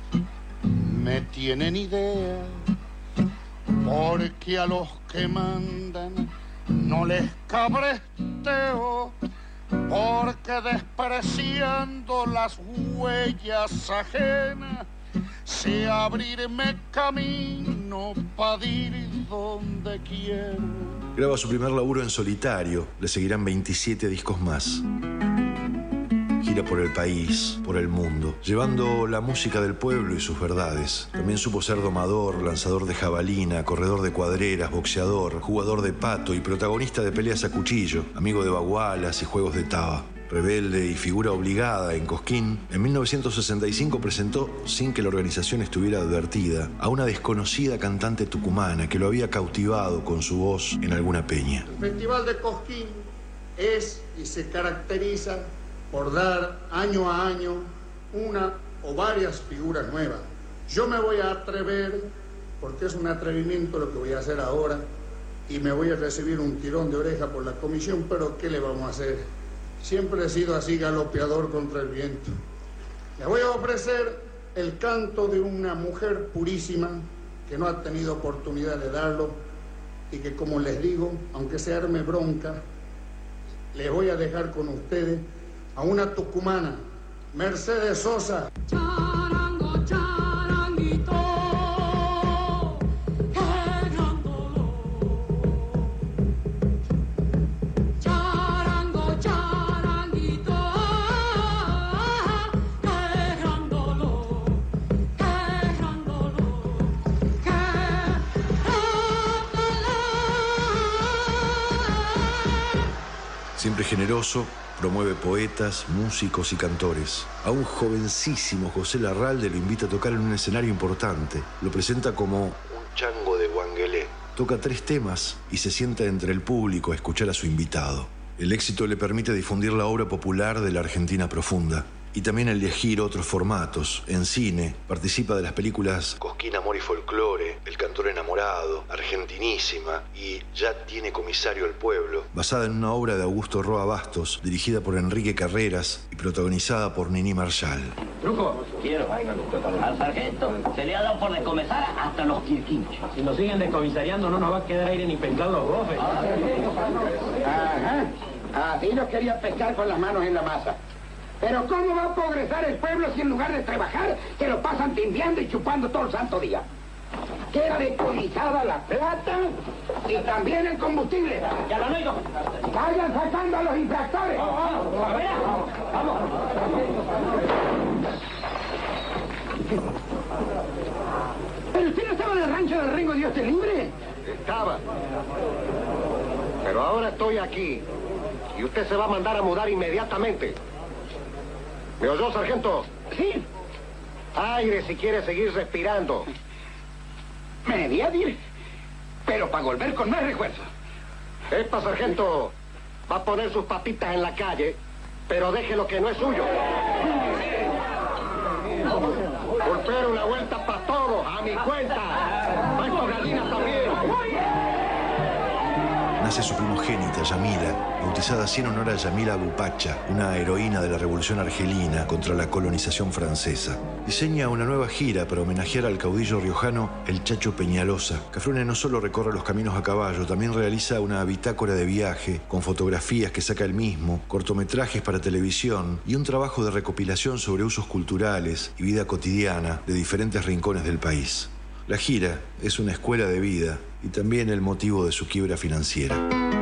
S11: me tienen idea, porque a los que mandan no les cabresteo, porque despreciando las huellas ajenas sé abrirme camino para ir donde quiero.
S12: Graba su primer laburo en solitario, le seguirán 27 discos más. Gira por el país, por el mundo, llevando la música del pueblo y sus verdades. También supo ser domador, lanzador de jabalina, corredor de cuadreras, boxeador, jugador de pato y protagonista de peleas a cuchillo, amigo de bagualas y juegos de taba. Rebelde y figura obligada en Cosquín, en 1965 presentó, sin que la organización estuviera advertida, a una desconocida cantante tucumana que lo había cautivado con su voz en alguna peña.
S11: El Festival de Cosquín es y se caracteriza por dar año a año una o varias figuras nuevas. Yo me voy a atrever, porque es un atrevimiento lo que voy a hacer ahora, y me voy a recibir un tirón de oreja por la comisión, pero ¿qué le vamos a hacer? Siempre he sido así galopeador contra el viento. Les voy a ofrecer el canto de una mujer purísima que no ha tenido oportunidad de darlo y que, como les digo, aunque se arme bronca, les voy a dejar con ustedes a una tucumana, Mercedes Sosa.
S10: Charango, charanguito, querándolo. Charango, charanguito, querándolo, querándolo, querándolo.
S12: Siempre generoso, Promueve poetas, músicos y cantores. A un jovencísimo José Larralde lo invita a tocar en un escenario importante. Lo presenta como un chango de Guanguelé. Toca 3 temas y se sienta entre el público a escuchar a su invitado. El éxito le permite difundir la obra popular de la Argentina profunda y también elegir otros formatos. En cine, participa de las películas Cosquín, Amor y Folclore, El Cantor Enamorado, Argentinísima y Ya tiene comisario el pueblo, basada en una obra de Augusto Roa Bastos, dirigida por Enrique Carreras y protagonizada por Nini Marshall.
S13: Truco, quiero. Al sargento se le ha dado por descomisar hasta los quirquinchos. Si nos siguen descomisariando no nos va a quedar aire ni pescar los bofes.
S14: Ajá. Así nos quería pescar con las manos en la masa. Pero ¿cómo va a progresar el pueblo si en lugar de trabajar se lo pasan timbiando y chupando todo el santo día? Queda decomisada la plata y también el combustible.
S13: Ya lo oigo.
S14: Vayan sacando a los infractores. Vamos. ¿Pero usted no estaba en el rancho del Ringo Dios te libre?
S15: Estaba. Pero ahora estoy aquí. Y usted se va a mandar a mudar inmediatamente. ¿Me oyó, sargento?
S14: Sí.
S15: Aire si quiere seguir respirando.
S14: Mediadir, pero para volver con más refuerzo.
S15: Epa, sargento, va a poner sus papitas en la calle, pero deje lo que no es suyo. Golpeo una vuelta para todos, a mi cuenta. Para estos gallinas también.
S12: Nace su primogénita, Yamila, bautizada así en honor a Yamila Abupacha, una heroína de la Revolución Argelina contra la colonización francesa. Diseña una nueva gira para homenajear al caudillo riojano El Chacho Peñalosa. Cafrune no solo recorre los caminos a caballo, también realiza una bitácora de viaje con fotografías que saca él mismo, cortometrajes para televisión y un trabajo de recopilación sobre usos culturales y vida cotidiana de diferentes rincones del país. La gira es una escuela de vida y también el motivo de su quiebra financiera.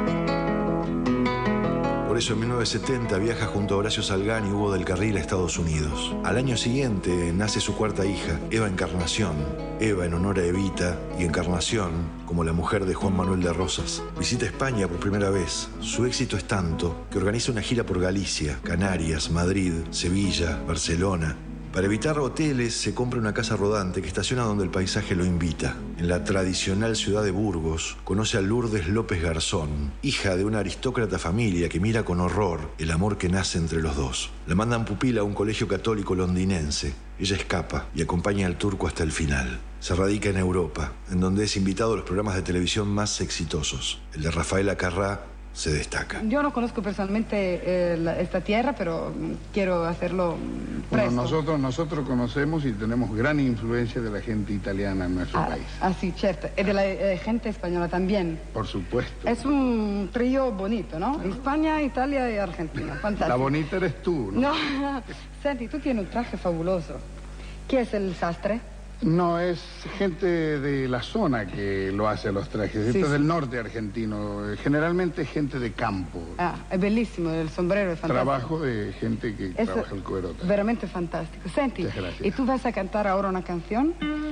S12: Por eso en 1970 viaja junto a Horacio Salgán y Hugo del Carril a Estados Unidos. Al año siguiente nace su cuarta hija, Eva Encarnación. Eva en honor a Evita y Encarnación como la mujer de Juan Manuel de Rosas. Visita España por primera vez. Su éxito es tanto que organiza una gira por Galicia, Canarias, Madrid, Sevilla, Barcelona. Para evitar hoteles, se compra una casa rodante que estaciona donde el paisaje lo invita. En la tradicional ciudad de Burgos, conoce a Lourdes López Garzón, hija de una aristócrata familia que mira con horror el amor que nace entre los dos. La mandan pupila a un colegio católico londinense. Ella escapa y acompaña al turco hasta el final. Se radica en Europa, en donde es invitado a los programas de televisión más exitosos. El de Rafael Acarrá se destaca.
S16: Yo no conozco personalmente esta tierra, pero quiero hacerlo presto.
S11: Bueno, nosotros conocemos y tenemos gran influencia de la gente italiana en nuestro país.
S16: Sí, cierto. Y de la gente española también.
S11: Por supuesto.
S16: Es un trío bonito, ¿no? España, Italia y Argentina. Fantástico.
S11: La bonita eres tú, ¿no?
S16: No, Santi, tú tienes un traje fabuloso. ¿Qué es el sastre?
S11: No, es gente de la zona que lo hace los trajes. Esto es del norte argentino. Generalmente es gente de campo.
S16: Es bellísimo, el sombrero es fantástico.
S11: Trabajo de gente que trabaja el cuero.
S16: Veramente fantástico. Senti, ¿y tú vas a cantar ahora una canción?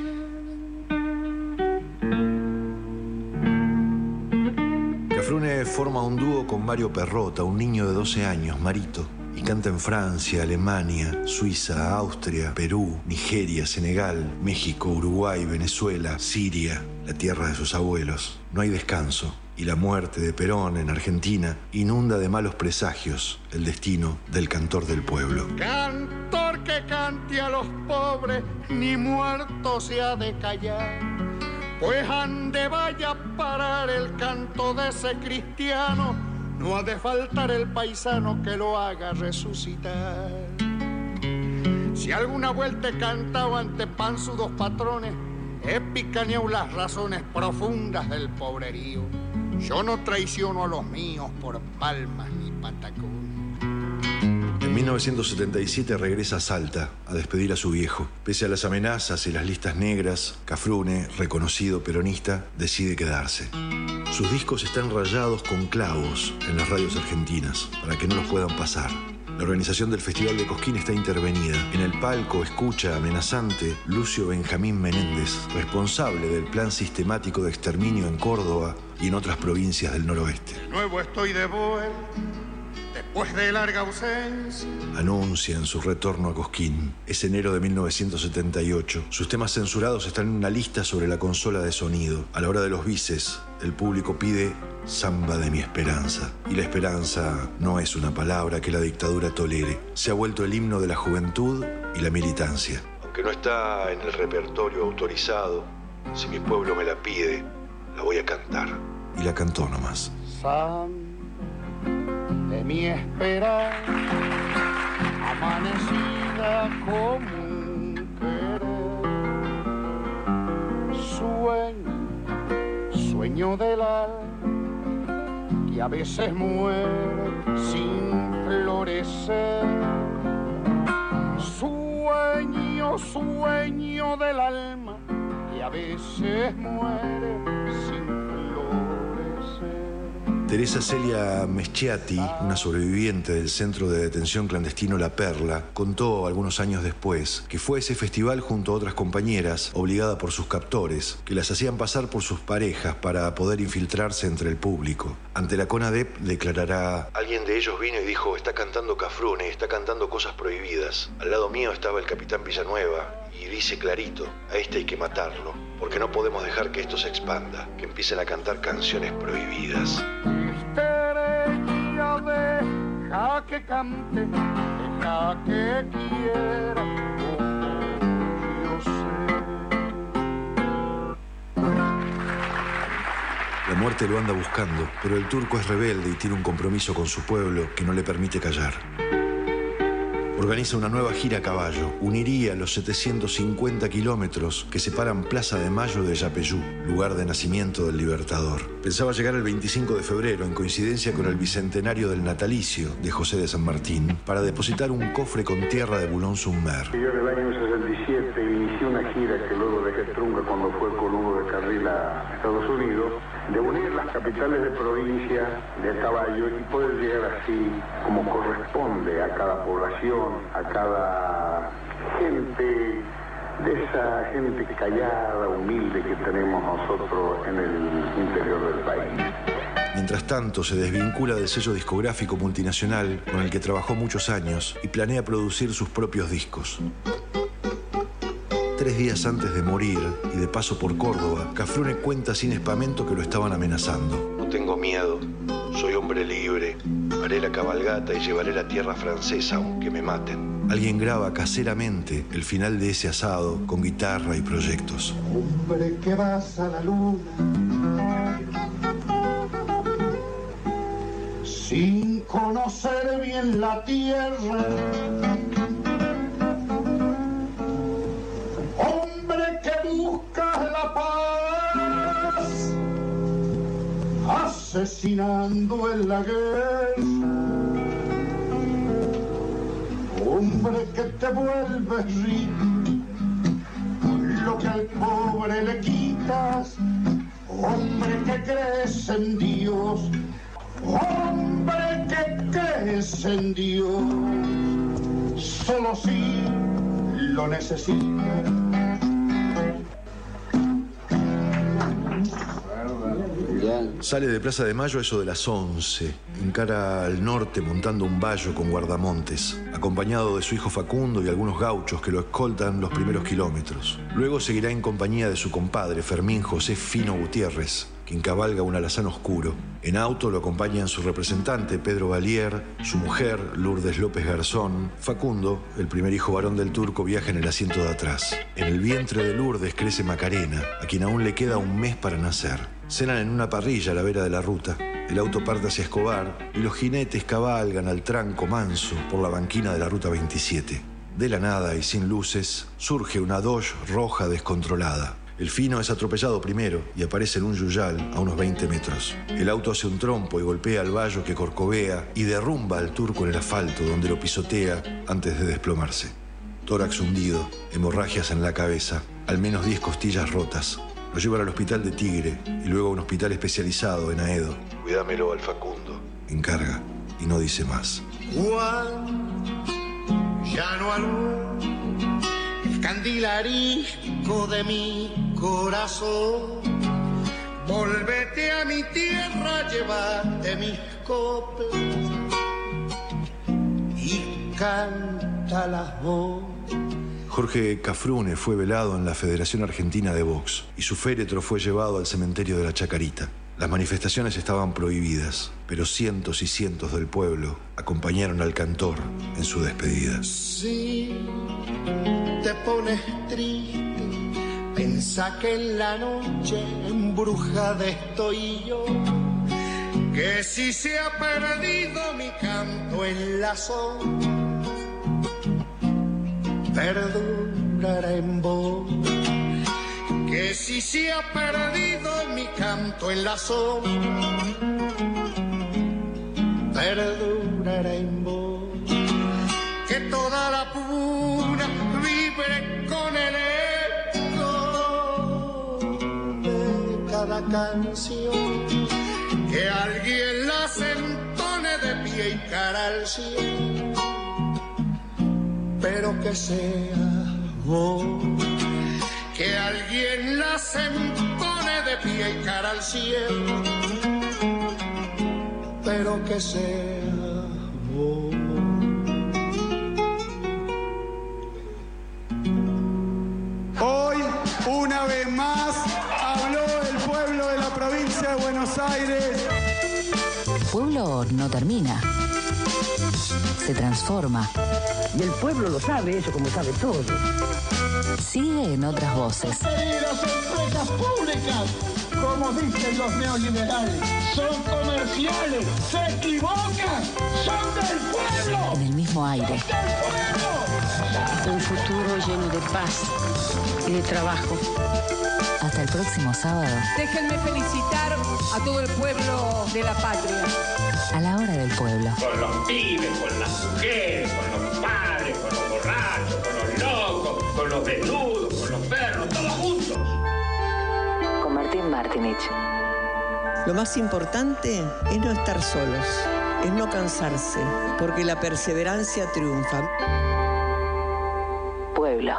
S12: Cafrune forma un dúo con Mario Perrota, un niño de 12 años, Marito. Y canta en Francia, Alemania, Suiza, Austria, Perú, Nigeria, Senegal, México, Uruguay, Venezuela, Siria, la tierra de sus abuelos. No hay descanso. Y la muerte de Perón en Argentina inunda de malos presagios el destino del cantor del pueblo.
S14: Cantor que cante a los pobres, ni muerto se ha de callar. Pues ande vaya a parar el canto de ese cristiano. No ha de faltar el paisano que lo haga resucitar. Si alguna vuelta he cantado ante panzudos patrones, he picaneado las razones profundas del pobrerío. Yo no traiciono a los míos por palmas ni patacones.
S12: En 1977 regresa a Salta a despedir a su viejo. Pese a las amenazas y las listas negras, Cafrune, reconocido peronista, decide quedarse. Sus discos están rayados con clavos en las radios argentinas para que no los puedan pasar. La organización del Festival de Cosquín está intervenida. En el palco escucha amenazante Lucio Benjamín Menéndez, responsable del plan sistemático de exterminio en Córdoba y en otras provincias del noroeste.
S14: De nuevo estoy de vuelta, después de larga ausencia.
S12: Anuncian su retorno a Cosquín. Es enero de 1978. Sus temas censurados están en una lista sobre la consola de sonido. A la hora de los bises, el público pide Samba de mi esperanza. Y la esperanza no es una palabra que la dictadura tolere. Se ha vuelto el himno de la juventud y la militancia. Aunque no está en el repertorio autorizado, si mi pueblo me la pide, la voy a cantar. Y la cantó nomás.
S14: Samba de mi esperanza, amanecida como un querer. Sueño del alma que a veces muere sin florecer. Sueño del alma que a veces muere sin florecer.
S12: Teresa Celia Meschiati, una sobreviviente del centro de detención clandestino La Perla, contó algunos años después que fue a ese festival junto a otras compañeras, obligada por sus captores, que las hacían pasar por sus parejas para poder infiltrarse entre el público. Ante la CONADEP declarará: alguien de ellos vino y dijo, está cantando Cafrune, está cantando cosas prohibidas. Al lado mío estaba el capitán Villanueva y dice clarito, a este hay que matarlo, porque no podemos dejar que esto se expanda, que empiecen a cantar canciones prohibidas.
S14: Estrella, deja que cante, deja que quiera, como yo sé.
S12: La muerte lo anda buscando, pero el turco es rebelde y tiene un compromiso con su pueblo que no le permite callar. Organiza una nueva gira a caballo. Uniría los 750 kilómetros que separan Plaza de Mayo de Yapeyú, lugar de nacimiento del Libertador. Pensaba llegar el 25 de febrero, en coincidencia con el bicentenario del natalicio de José de San Martín, para depositar un cofre con tierra de Boulogne-sur-Mer.
S17: Yo en el año 67 inicié una gira que luego dejé trunca cuando fue con Hugo de Carril a Estados Unidos, de unir las capitales de provincia de caballo y poder llegar así como corresponde a cada población, a cada gente, de esa gente callada, humilde que tenemos nosotros en el interior del país.
S12: Mientras tanto, se desvincula del sello discográfico multinacional con el que trabajó muchos años y planea producir sus propios discos. 3 días antes de morir y de paso por Córdoba, Cafrune cuenta sin espamento que lo estaban amenazando. No tengo miedo, soy hombre libre, haré la cabalgata y llevaré la tierra francesa aunque me maten. Alguien graba caseramente el final de ese asado con guitarra y proyectos.
S14: Hombre que vas a la luna sin conocer bien la tierra. Hombre que buscas la paz asesinando en la guerra. Hombre que te vuelves rico lo que al pobre le quitas. Hombre que crees en Dios. Hombre que crees en Dios. Solo si lo necesitas.
S12: Sale de Plaza de Mayo a eso de las 11. Encara al norte montando un vallo con guardamontes, acompañado de su hijo Facundo y algunos gauchos que lo escoltan los primeros kilómetros. Luego seguirá en compañía de su compadre Fermín José Fino Gutiérrez, quien cabalga un alazán oscuro. En auto lo acompañan su representante Pedro Valier, su mujer Lourdes López Garzón. Facundo, el primer hijo varón del turco, viaja en el asiento de atrás. En el vientre de Lourdes crece Macarena, a quien aún le queda un mes para nacer. Cenan en una parrilla a la vera de la ruta. El auto parte hacia Escobar y los jinetes cabalgan al tranco manso por la banquina de la ruta 27. De la nada y sin luces, surge una Dodge roja descontrolada. El Fino es atropellado primero y aparece en un yuyal a unos 20 metros. El auto hace un trompo y golpea al vallo que corcovea y derrumba al turco en el asfalto, donde lo pisotea antes de desplomarse. Tórax hundido, hemorragias en la cabeza, al menos 10 costillas rotas. Lo llevan al hospital de Tigre y luego a un hospital especializado en Aedo. Cuídamelo al Facundo. Encarga y no dice más.
S14: Juan, ya no alumbra el candil arisco de mi corazón. Volvete a mi tierra, llévate mis coplas canta la voz.
S12: Jorge Cafrune fue velado en la Federación Argentina de Box y su féretro fue llevado al cementerio de la Chacarita. Las manifestaciones estaban prohibidas, pero cientos y cientos del pueblo acompañaron al cantor en su despedida.
S14: Si te pones triste, pensá que en la noche embrujada estoy yo, que si se ha perdido mi canto en la sombra, perdurará en vos. Que si se ha perdido mi canto en la sombra, perdurará en vos. Que toda la puna vibre con el eco de cada canción, que alguien las entone de pie y cara al cielo, pero que sea vos. Que alguien las entone de pie y cara al cielo, pero que sea vos.
S18: Hoy, una vez más, habló el pueblo de la provincia de Buenos Aires.
S3: Pueblo no termina, se transforma.
S19: Y el pueblo lo sabe, eso como sabe todo.
S3: Sigue en otras voces.
S14: Las empresas públicas, como dicen los neoliberales, son comerciales, se equivocan, son del pueblo.
S3: En el mismo aire.
S19: Un futuro lleno de paz y de trabajo.
S3: Hasta el próximo sábado.
S20: Déjenme felicitar a todo el pueblo de la patria.
S3: A la hora del pueblo.
S13: Con los pibes, con las mujeres, con los padres, con los borrachos, con los locos, con los desnudos, con los perros, todos juntos.
S3: Con Martín Martinich.
S21: Lo más importante es no estar solos, es no cansarse, porque la perseverancia triunfa.
S3: Pueblo.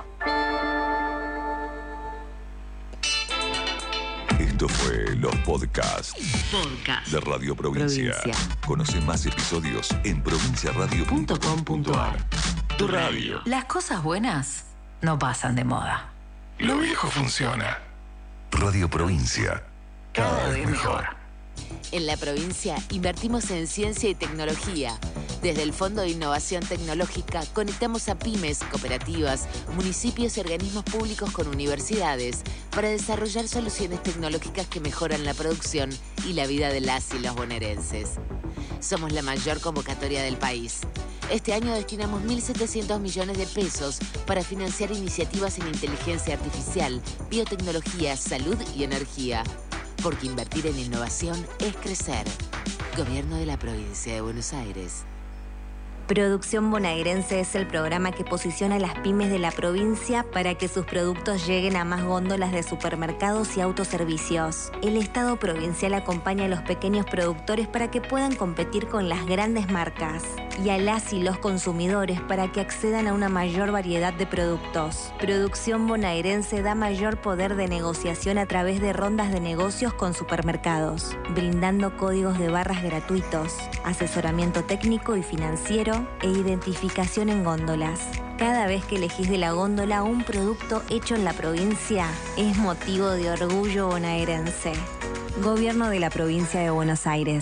S2: Esto fue los podcasts de Radio Provincia. Conoce más episodios en provinciaradio.com.ar. Tu radio.
S3: Las cosas buenas no pasan de moda.
S2: Lo viejo funciona. Radio Provincia. Cada vez mejor.
S8: En la provincia invertimos en ciencia y tecnología. Desde el Fondo de Innovación Tecnológica conectamos a pymes, cooperativas, municipios y organismos públicos con universidades para desarrollar soluciones tecnológicas que mejoran la producción y la vida de las y los bonaerenses. Somos la mayor convocatoria del país. Este año destinamos 1.700 millones de pesos para financiar iniciativas en inteligencia artificial, biotecnología, salud y energía. Porque invertir en innovación es crecer. Gobierno de la Provincia de Buenos Aires.
S9: Producción Bonaerense es el programa que posiciona a las pymes de la provincia para que sus productos lleguen a más góndolas de supermercados y autoservicios. El Estado provincial acompaña a los pequeños productores para que puedan competir con las grandes marcas y a las y los consumidores para que accedan a una mayor variedad de productos. Producción Bonaerense da mayor poder de negociación a través de rondas de negocios con supermercados, brindando códigos de barras gratuitos, asesoramiento técnico y financiero e identificación en góndolas. Cada vez que elegís de la góndola un producto hecho en la provincia, es motivo de orgullo bonaerense. Gobierno de la Provincia de Buenos Aires.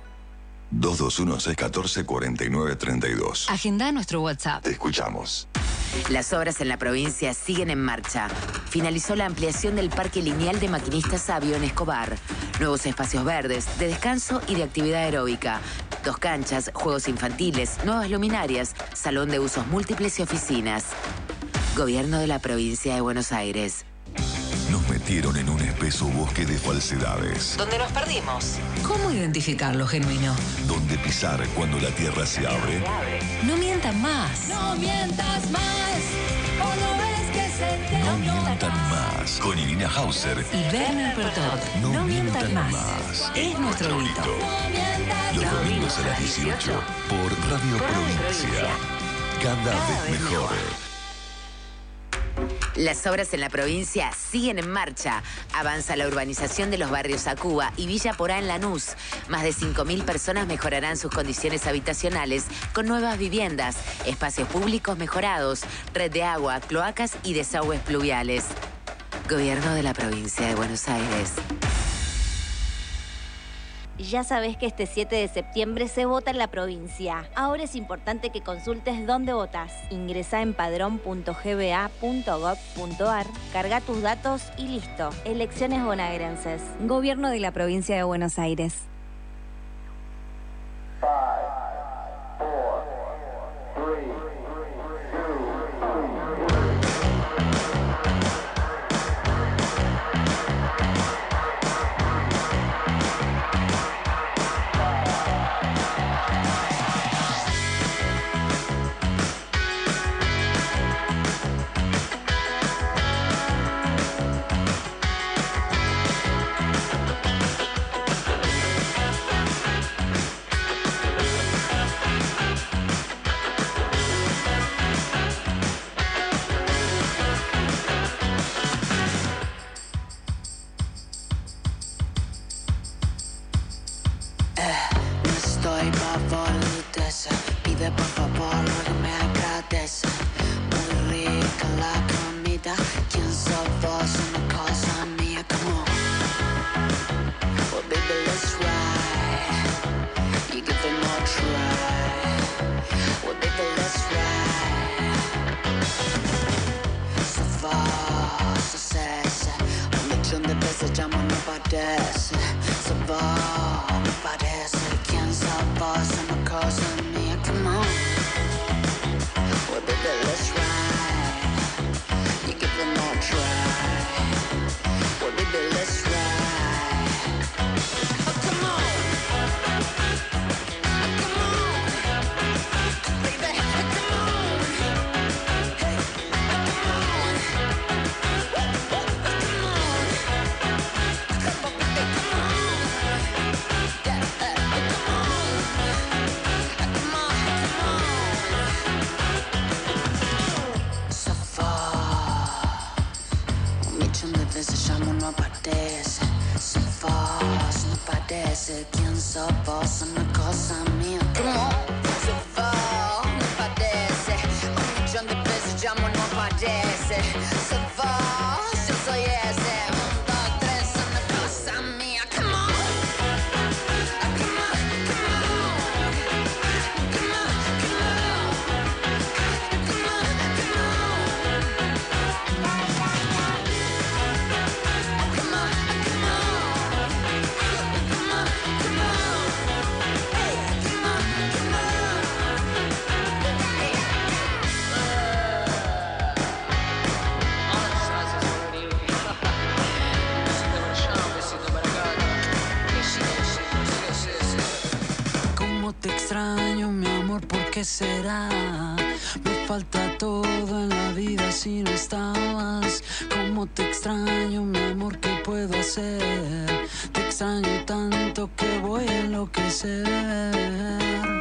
S2: 221-614-4932.
S3: Agenda nuestro WhatsApp.
S2: Te escuchamos.
S8: Las obras en la provincia siguen en marcha. Finalizó la ampliación del parque lineal de Maquinistas Sabio en Escobar. Nuevos espacios verdes, de descanso y de actividad aeróbica. 2 canchas, juegos infantiles, nuevas luminarias, salón de usos múltiples y oficinas. Gobierno de la Provincia de Buenos Aires.
S2: Nos metieron en un espeso bosque de falsedades.
S3: ¿Dónde nos perdimos? ¿Cómo identificar lo genuino?
S2: ¿Dónde pisar cuando la tierra se abre?
S3: No mientan más.
S10: No mientas más, o no ves que se te
S2: No mientan más. Con Irina Hauser
S3: Y Werner Pertot.
S2: No mientan más.
S3: Es nuestro grito.
S2: Los domingos a las 18 por Radio Provincia. Cada vez mejor.
S8: Las obras en la provincia siguen en marcha. Avanza la urbanización de los barrios Acúa y Villa Porá en Lanús. Más de 5.000 personas mejorarán sus condiciones habitacionales con nuevas viviendas, espacios públicos mejorados, red de agua, cloacas y desagües pluviales. Gobierno de la provincia de Buenos Aires.
S9: Ya sabés que este 7 de septiembre se vota en la provincia. Ahora es importante que consultes dónde votás. Ingresá en padrón.gba.gov.ar, carga tus datos y listo. Elecciones bonaerenses. Gobierno de la provincia de Buenos Aires.
S1: Pide por favor lo que me agradece. Muy rica la comida. ¿Quién sos vos? Una cosa mía, come on. Well, baby, let's ride. You give it more try. Well, baby, let's ride. So far, so sexy. Un millón de veces llamo, no parece. So far, no parece. ¿Quién sos vos? Una cosa mía, come on. Well, baby, let's ride. You give it more try. Well, baby, let's ride. Oh, come on. Oh, come on. Baby, oh, come on. Hey, oh, come on. Oh, come on. Come on, baby, come on. Yeah, oh, come on. So far, un millón de veces llamo, no aparece. So far, no parece. ¿Quién sos vos? Una cosa mía. Come on. So far, no parece. Un millón de veces llamo, no aparece. So far, yo soy ese. 1, 2, 3, una cosa mía. Come on. Come on, come on. Come on, come on. Come on, come on. Come on, come on. Come on, come on. Hey, come on, come on.
S10: Cómo te extraño, mi amor, ¿por qué será? Me falta todo en la vida si no estabas. Cómo te extraño, mi amor, ¿qué puedo hacer? Te extraño tanto que voy a enloquecer.